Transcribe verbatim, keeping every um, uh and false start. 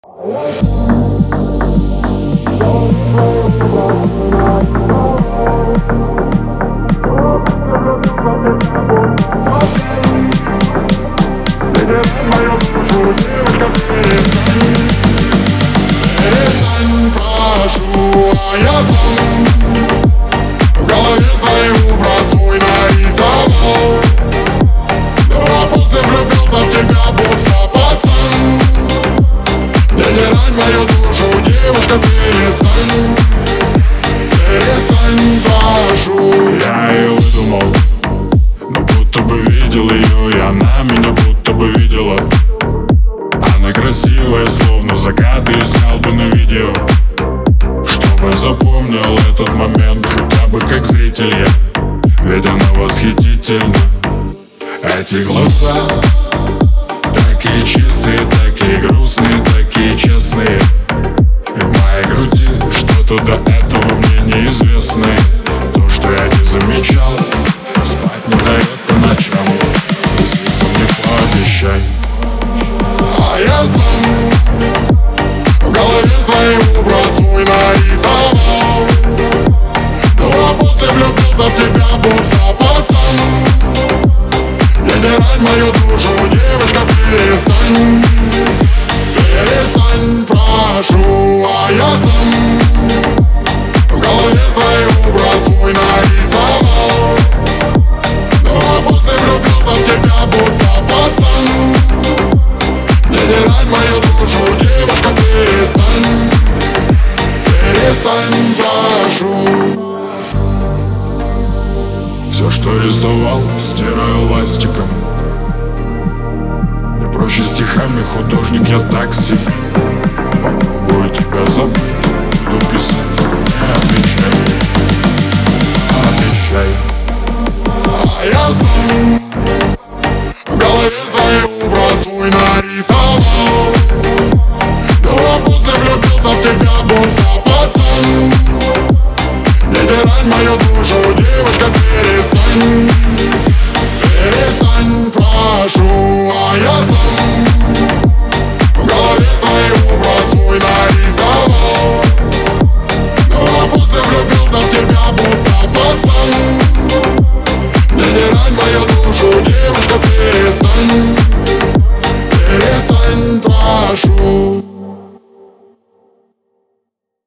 Перестань, прошу, а я сам в голове свою простой нарисовал. Но после влюбился в тебя, будто пацан. Не тирай мою душу, девушка, перестань. Перестань, прошу. Я ее выдумал, но будто бы видел ее, и она меня будто бы видела. Она красивая, словно закат, и снял бы на видео, чтобы запомнил этот момент хотя бы как зритель я. Ведь она восхитительна. Эти глаза такие чистые, такие грустные, такие честные. И в моей груди что-то до этого мне неизвестное. То, что я не замечал, спать не дает по ночам. И снится мне, пообещай. А я сам в голове свою простой нарисовал. Ну а после влюбился в тебя, будто пацан. Не тирай мою душу, девушка, перестань. Перестань, прошу. А я сам в голове свою простой нарисовал. Ну а после влюбился в тебя, будто пацан. Не тирай мою душу, девушка, перестань. Перестань, прошу. Все, что рисовал, стираю ластиком. Мне проще стихами, художник я так себе. Попробую тебя забыть, буду писать, не отвечай. Обещай. А я сам в голове свою простой нарисовал.